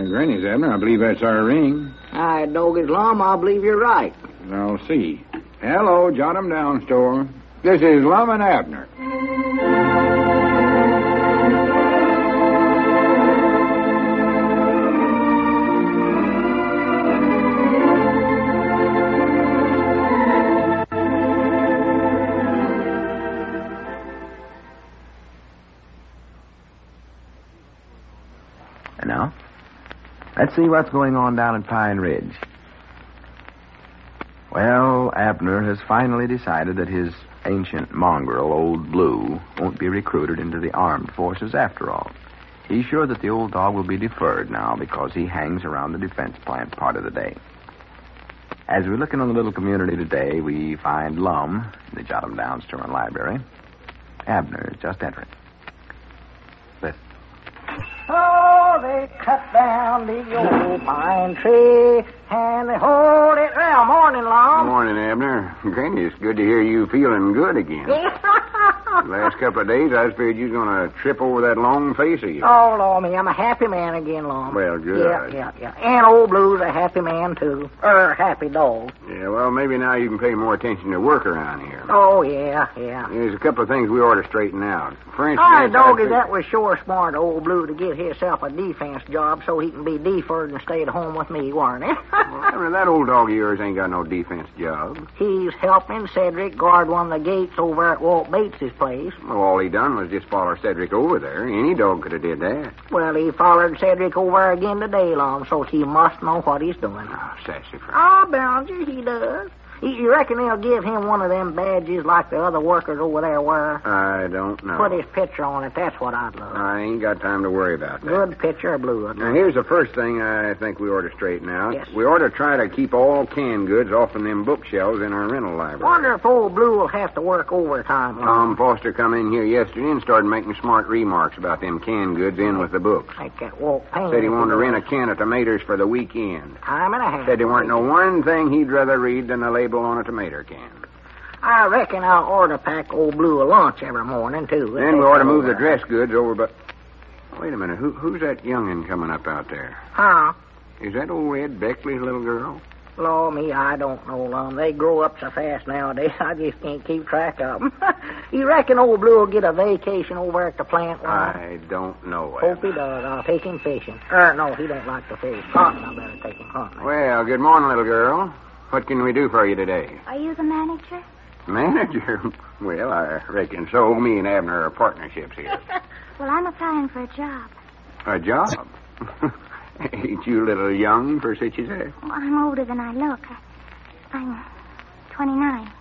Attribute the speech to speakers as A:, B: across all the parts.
A: Granny's, Abner. I believe that's our ring.
B: Hi, Doggy's Lum. I believe you're right.
A: I'll see. Hello, Jot 'em Down store. This is Lum and Abner.
C: And now, let's see what's going on down at Pine Ridge. Well, Abner has finally decided that his ancient mongrel, Old Blue, won't be recruited into the armed forces after all. He's sure that the old dog will be deferred now because he hangs around the defense plant part of the day. As we look in on the little community today, we find Lum in the Jot 'em Down store and library. Abner is just entering. Listen.
B: Oh, they cut down the old pine tree, and they hold it. Well, morning, Lum.
D: Morning, Abner. Granny, it's good to hear you feeling good again. The last couple of days, I was afraid you was going to trip over that long face of yours.
B: Oh, Lord, me, I'm a happy man again, Lum.
D: Well, good.
B: Yeah. And Old Blue's a happy man, too. Happy dog.
D: Yeah, well, maybe now you can pay more attention to work around here.
B: Oh, yeah.
D: There's a couple of things we ought to straighten out. For instance...
B: All right, Doggy, that was sure smart, Old Blue, to get himself a defense job so he can be deferred and stay at home with me, weren't it?
D: Well, that old dog of yours ain't got no defense job.
B: He's helping Cedric guard one of the gates over at Walt Bates's place.
D: Well, all he done was just follow Cedric over there. Any dog could have did that.
B: Well, he followed Cedric over again today, Lum, so he must know what he's doing.
D: Oh, sassafras.
B: I'll bound you, he does. You reckon they'll give him one of them badges like the other workers over there wear?
D: I don't know.
B: Put his picture on it. That's what I'd love.
D: I ain't got time to worry about that.
B: Good picture of Blue.
D: Now, here's the first thing I think we ought to straighten out.
B: Yes.
D: We ought to try to keep all canned goods off of them bookshelves in our rental library.
B: Wonder if Old Blue will have to work overtime.
D: Tom Foster come in here yesterday and started making smart remarks about them canned goods in with the books.
B: Like that Walt Payne.
D: Said he wanted to rent a can of tomatoes for the weekend.
B: Time and a half.
D: Said there weren't no one thing he'd rather read than the label on a tomato can.
B: I reckon I'll order pack Old Blue a lunch every morning, too.
D: Then we ought to move the dress goods over, but... Wait a minute, who's that young'un coming up out there?
B: Huh?
D: Is that old Ed Beckley's little girl?
B: Law me, I don't know, Lum. They grow up so fast nowadays, I just can't keep track of them. You reckon Old Blue will get a vacation over at the plant, Lum?
D: I don't know.
B: Hope he does. I'll take him fishing. No, he don't like to fish. Hunting, I better take him hunting.
D: Well, good morning, little girl. What can we do for you today?
E: Are you the manager?
D: Manager? Well, I reckon so. Me and Abner are partnerships here.
E: Well, I'm applying for a job.
D: A job? Ain't you a little young for such as that?
E: Well, I'm older than I look. I'm 29.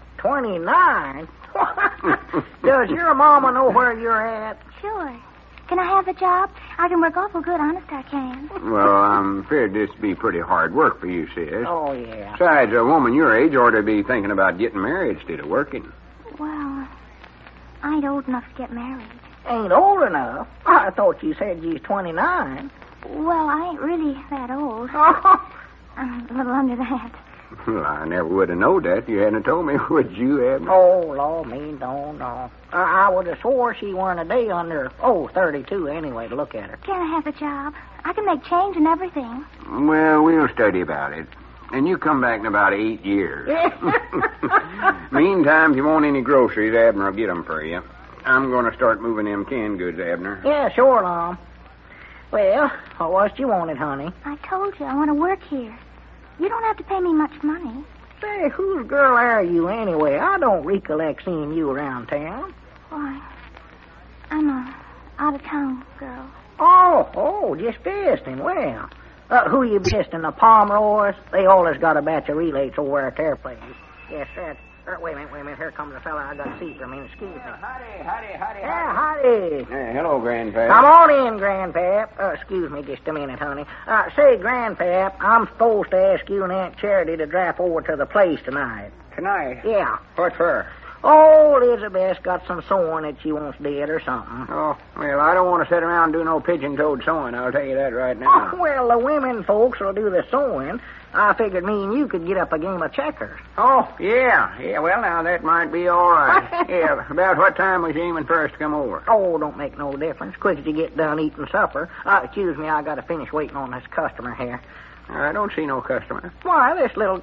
B: 29? Does your mama know where you're at?
E: Sure. Can I have the job? I can work awful good, honest I can.
D: Well, I'm afraid this be pretty hard work for you, sis.
B: Oh, yeah.
D: Besides, a woman your age ought to be thinking about getting married instead of working.
E: Well, I ain't old enough to get married.
B: Ain't old enough? I thought you said you was 29.
E: Well, I ain't really that old. I'm a little under that.
D: Well, I never would have known that if you hadn't told me, would you, Abner?
B: Oh, Lord, me, no. I would have swore she weren't a day under, 32 anyway, to look at her.
E: Can I have the job? I can make change and everything.
D: Well, we'll study about it. And you come back in about 8 years. Meantime, if you want any groceries, Abner will get them for you. I'm going to start moving them canned goods, Abner.
B: Yeah, sure, Lom. Well, what was it you wanted, honey?
E: I told you I want to work here. You don't have to pay me much money.
B: Say, whose girl are you anyway? I don't recollect seeing you around town.
E: Why, I'm a out-of-town girl.
B: Oh, just visiting. Well, who you visiting, the Pomeroys? They always got a batch of relays over at their place. Yes, sir. Wait a minute. Here comes a fella I got to see for a minute. Excuse me.
D: Howdy.
B: Yeah, howdy.
D: Hello, Grandpap.
B: Come on in, Grandpap. Excuse me just a minute, honey. Say, Grandpap, I'm supposed to ask you and Aunt Charity to drive over to the place tonight.
D: Tonight?
B: Yeah.
D: What for?
B: Oh, Elizabeth's got some sewing that she wants did or something.
D: Oh, well, I don't want to sit around and do no pigeon-toed sewing, I'll tell you that right now.
B: Oh, well, the women folks will do the sewing. I figured me and you could get up a game of checkers.
D: Oh, yeah. Yeah, well, now, that might be all right. Yeah, about what time was you aiming first to come over?
B: Oh, don't make no difference. Quick as you get done eating supper. Excuse me, I got to finish waiting on this customer here.
D: I don't see no customer.
B: Why, this little...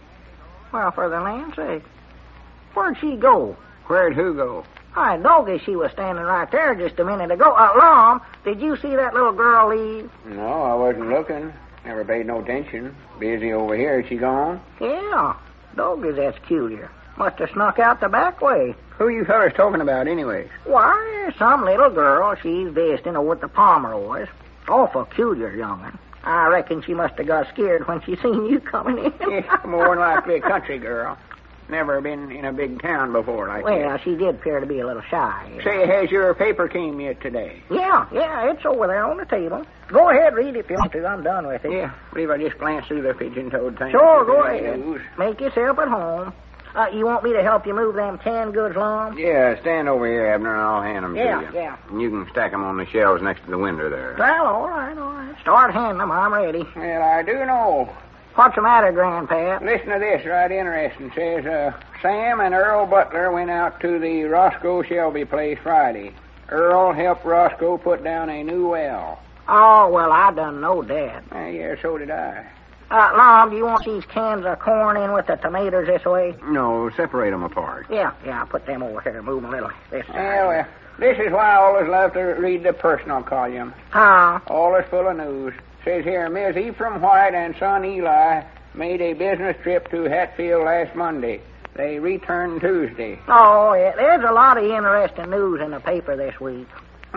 B: Well, for the land's sake. Where'd she go?
D: Where'd who go?
B: Hi, doggy, she was standing right there just a minute ago. Lom, did you see that little girl leave?
D: No, I wasn't looking. Never paid no attention. Busy over here. Is she gone?
B: Yeah, doggies, that's cuter. Must have snuck out the back way.
D: Who you fellas talking about, anyways?
B: Why, some little girl. She's visiting over at the Pomeroys. Awful cuter young'un. I reckon she must have got scared when she seen you coming in.
D: Yeah, more than likely a country girl. Never been in a big town before like that.
B: Well, she did appear to be a little shy.
D: Say, has your paper came yet today?
B: Yeah, it's over there on the table. Go ahead, read if you want to. I'm done with it.
D: Yeah, I believe I just glanced through the pigeon-toed thing.
B: Sure, go ahead. Make yourself at home. You want me to help you move them canned goods along?
D: Yeah, stand over here, Abner, and I'll hand them to you.
B: Yeah.
D: And you can stack them on the shelves next to the window there.
B: Well, all right. Start handing them. I'm ready.
D: Well, I do know.
B: What's the matter, Grandpap?
D: Listen to this, right interesting. Says, Sam and Earl Butler went out to the Roscoe Shelby place Friday. Earl helped Roscoe put down a new well.
B: Oh, well, I done know that.
D: Yeah, so did I.
B: Lom, do you want these cans of corn in with the tomatoes this way?
D: No, separate them apart.
B: Yeah, I'll put them over here. Move them a little this side.
D: Yeah, well, this is why I always love to read the personal column. Always full of news. Says here, Ms. Ephraim White and son Eli made a business trip to Hatfield last Monday. They returned Tuesday.
B: Oh, yeah. There's a lot of interesting news in the paper this week.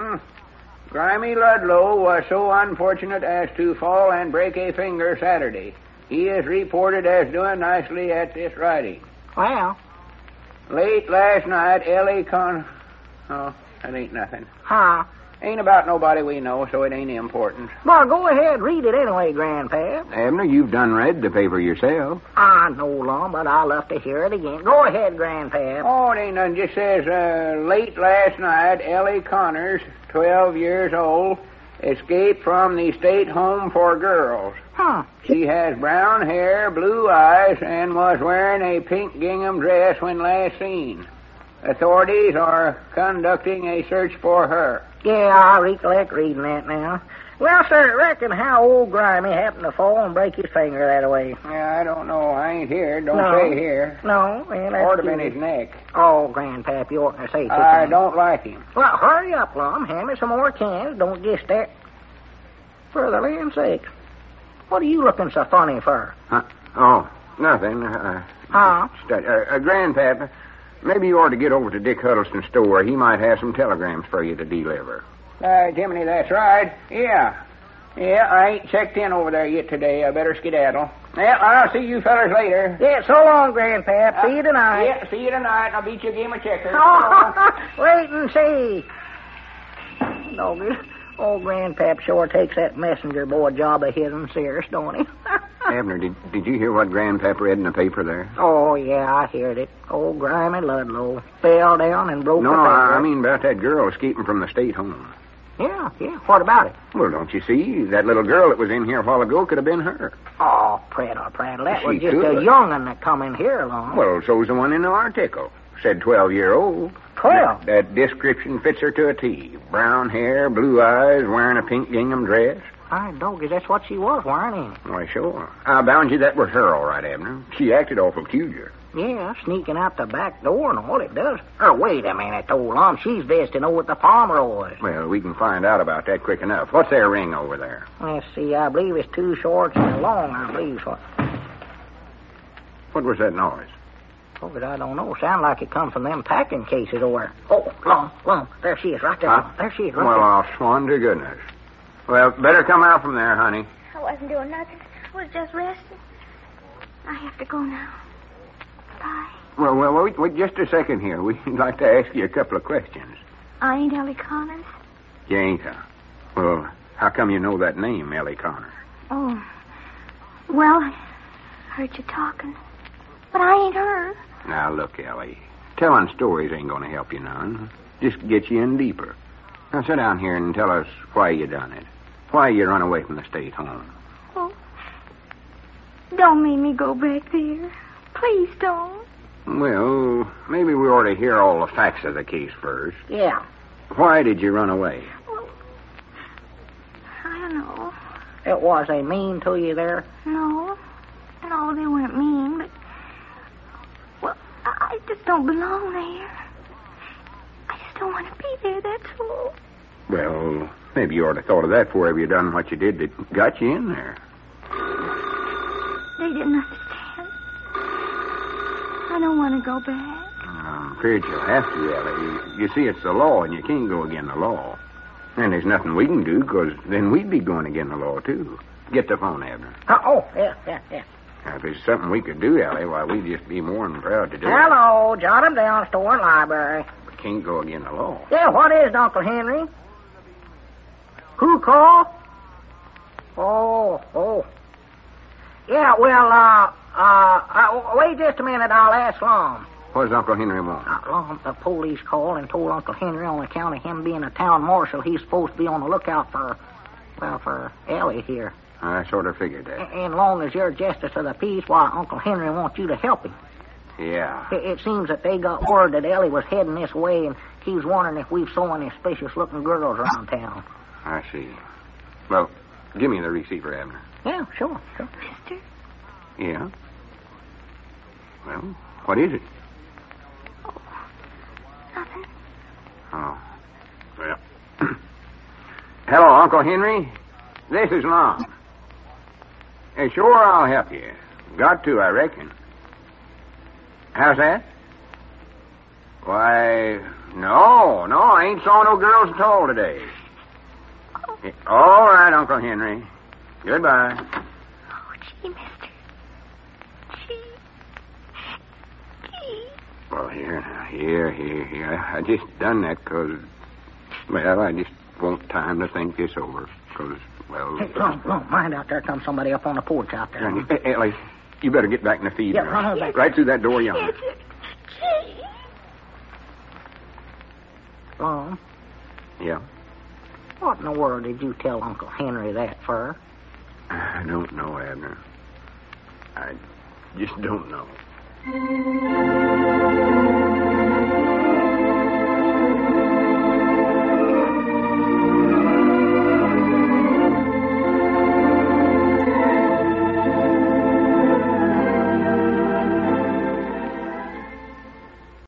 D: Grimy Ludlow was so unfortunate as to fall and break a finger Saturday. He is reported as doing nicely at this writing.
B: Well.
D: Late last night, Ellie Oh, that ain't nothing. Ain't about nobody we know, so it ain't important.
B: Well, go ahead, read it anyway, Grandpap.
D: Abner, you've done read the paper yourself.
B: I know, Lom, but I love to hear it again. Go ahead, Grandpap.
D: Oh, it ain't nothing. Just says, late last night, Ellie Connors, 12 years old, escaped from the state home for girls. She has brown hair, blue eyes, and was wearing a pink gingham dress when last seen. Authorities are conducting a search for her.
B: Yeah, I recollect reading that now. Well, sir, reckon how old Grimy happened to fall and break his finger that way?
D: Yeah, I don't know. I ain't here. Don't say here.
B: No, well, that's
D: ought to been his neck.
B: Oh, Grandpap, you oughtn't to say such
D: I don't like him.
B: Well, hurry up, Lum. Hand me some more cans. Don't just stare. For the land's sake. What are you looking so funny for?
D: Oh, nothing. Grandpap, maybe you ought to get over to Dick Huddleston's store. He might have some telegrams for you to deliver. Jiminy, that's right. Yeah, I ain't checked in over there yet today. I better skedaddle. Yeah, I'll see you fellas later.
B: Yeah, so long, Grandpap. See you tonight.
D: Yeah, see you tonight. I'll beat you a game of checkers.
B: Wait and see. Old Grandpap sure takes that messenger boy job of his and serious, don't he?
D: Abner, did you hear what Grandpap read in the paper there?
B: Oh, yeah, I heard it. Old Grimy Ludlow fell down and broke the finger.
D: No, I mean about that girl escaping from the state home.
B: Yeah. What about it?
D: Well, don't you see? That little girl that was in here a while ago could have been her.
B: Oh, Prattle. That was just a young'un that come in here along.
D: Well, so's the one in the article. Said 12-year-old.
B: 12?
D: That description fits her to a T. Brown hair, blue eyes, wearing a pink gingham dress.
B: I doggies, that's what she was wearing, ain't it?
D: Why, sure. I bound you that was her, all right, Abner. She acted awful peculiar.
B: Yeah, sneaking out the back door and all it does. Wait a minute, old Lum. She's visiting over at the Pomeroys.
D: Well, we can find out about that quick enough. What's their ring over there?
B: Let's see, I believe it's 2 shorts and a long, I believe.
D: What was that noise?
B: Oh, but I don't know. Sound like it come from them packing cases over there. Oh, Lum. There she is, right there.
D: Huh?
B: There she is, right
D: well,
B: there.
D: I'll swan to goodness. Well, better come out from there, honey.
E: I wasn't doing nothing. I was just resting. I have to go now. Bye.
D: Well, wait just a second here. We'd like to ask you a couple of questions.
E: I ain't Ellie Connors.
D: You ain't, huh? Well, how come you know that name, Ellie Connors?
E: Oh. Well, I heard you talking. But I ain't her.
D: Now, look, Ellie. telling stories ain't going to help you none. Just get you in deeper. Now sit down here and tell us why you done it. Why you run away from the state home.
E: Oh, don't make me go back there. Please don't.
D: Well, maybe we ought to hear all the facts of the case first.
B: Yeah.
D: Why did you run away?
E: Well, I don't know.
B: It was they mean to you there?
E: No, they weren't mean, but... Well, I just don't belong there. I just don't want to be there, that's all.
D: Well, maybe you ought to thought of that before ever you done what you did that got you in there.
E: They didn't understand. I don't want to go back.
D: I'm afraid you'll have to, Ellie. You see, it's the law, and you can't go against the law. And there's nothing we can do, because then we'd be going against the law, too. Get the phone, Abner.
B: Yeah.
D: Now, if there's something we could do, Ellie, why, we'd just be more than proud to do it.
B: Hello, jot 'em down, store and library.
D: We can't go against the law.
B: Yeah, what is it, Uncle Henry? Who called? Oh. Yeah, well, wait just a minute, I'll ask Lum.
D: What does Uncle Henry want?
B: Lum, the police called and told Uncle Henry on account of him being a town marshal, he's supposed to be on the lookout for Ellie here.
D: I sort of figured that.
B: And long as you're justice of the peace, why, Uncle Henry wants you to help him.
D: Yeah.
B: It seems that they got word that Ellie was heading this way, and he was wondering if we've saw any suspicious-looking girls around town.
D: I see. Well, give me the receiver, Abner.
B: Yeah, sure.
E: Mister?
D: Yeah? Well, what is it?
E: Nothing.
D: Oh. Well. Hello, Uncle Henry. This is Lum. Hey, sure, I'll help you. Got to, I reckon. How's that? Why, no, I ain't saw no girls at all today. All right, Uncle Henry. Goodbye.
E: Oh, gee, mister. Gee.
D: Well, here. I just done that because, well, I just want time to think this over. Because, well...
B: Hey, Lum, mind out there comes somebody up on the porch out there.
D: Ellie, you better get back in the feed.
B: Yeah, run her back.
D: Right through that door yonder.
E: Gee.
B: Lum,
D: Yeah?
B: what in the world did you tell Uncle Henry that for?
D: I don't know, Abner. I just don't know.